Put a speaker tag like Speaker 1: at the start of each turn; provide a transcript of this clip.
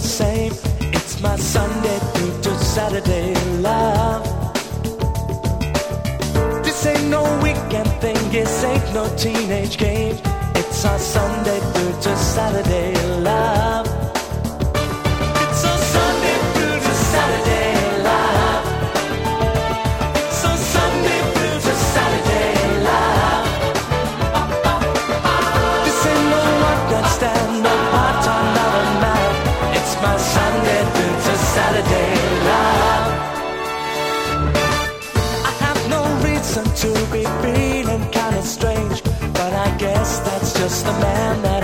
Speaker 1: same. It's my Sunday through to Saturday love. This ain't no weekend thing, this ain't no teenage game. It's our Sunday through to Saturday love. It's our Sunday through to Saturday love. It's our Sunday through to Saturday love. This ain't no one-night stand, no part-time, not a night. It's my Sunday through to Saturday love. I have no reason to be feeling kind of strange, but I guess that's just the man that